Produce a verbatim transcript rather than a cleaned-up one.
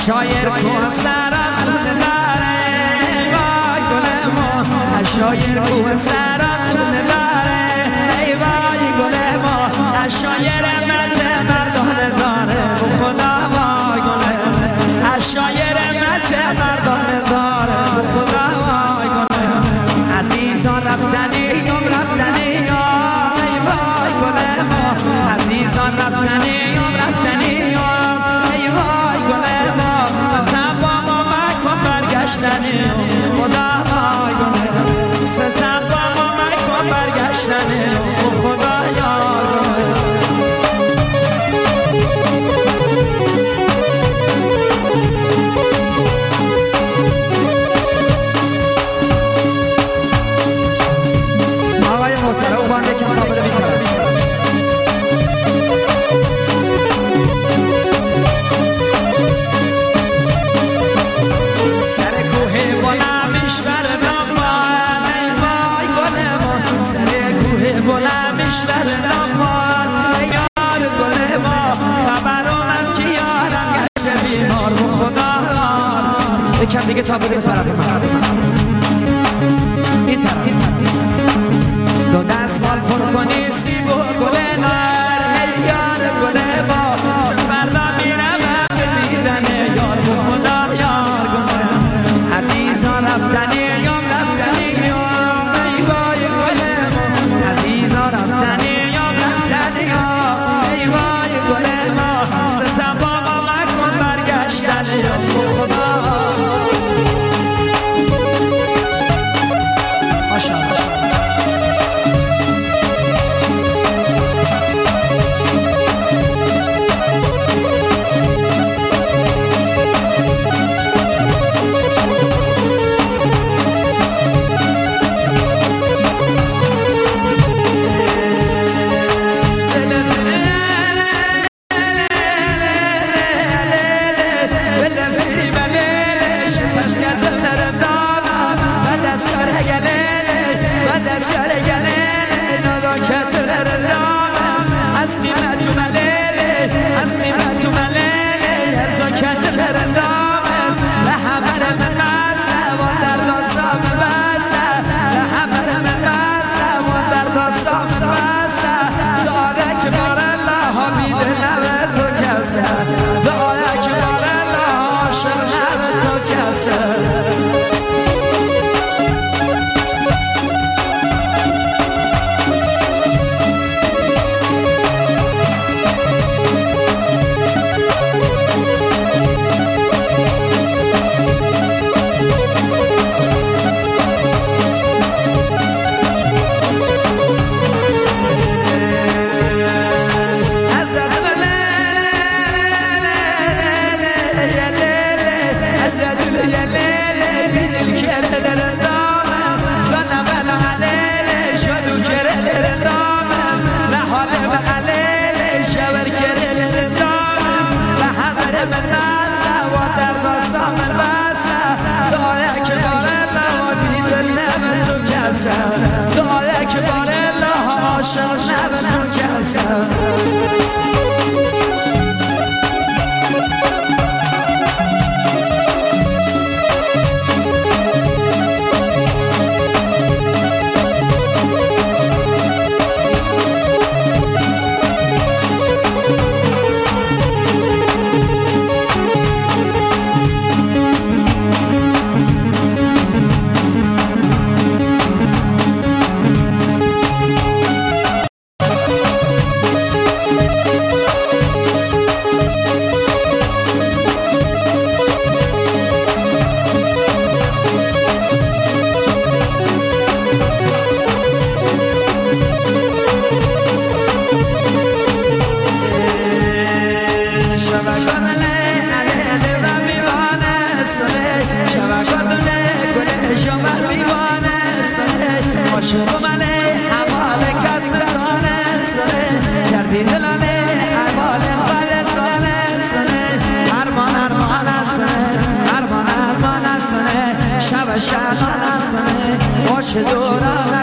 شایر کو سر خود داره وای گل ما شایر کو سر خود داره ای وای گل ما شایر مت مردان داره خدا وای گل شایر مت مردان داره خدا وای گل عزیزان رفتنی یم رفتنی یم ای وای گل ما عزیزان رفتنی یم رفتنی یم ای وای گل ما ستم با ما مکن برگشتنی خدا وای گل ستم با ما مکن برگشتنی خدا یار یکم دیگه تا بده به طرف من این طرف دو دست مال پر کنی سیب و گل نار ای یار گل با فردا میرم به دیدن یار و خدا یار گل عزیزان رفتنی یم رفتنی یم ای وای گل ما عزیزان رفتنی یم رفتنی یم ای وای گل ما ستم با ما مکن برگشتن یم خدا داره که بار الله عاشق نب تو کسم شب شب نسنه باشه دورم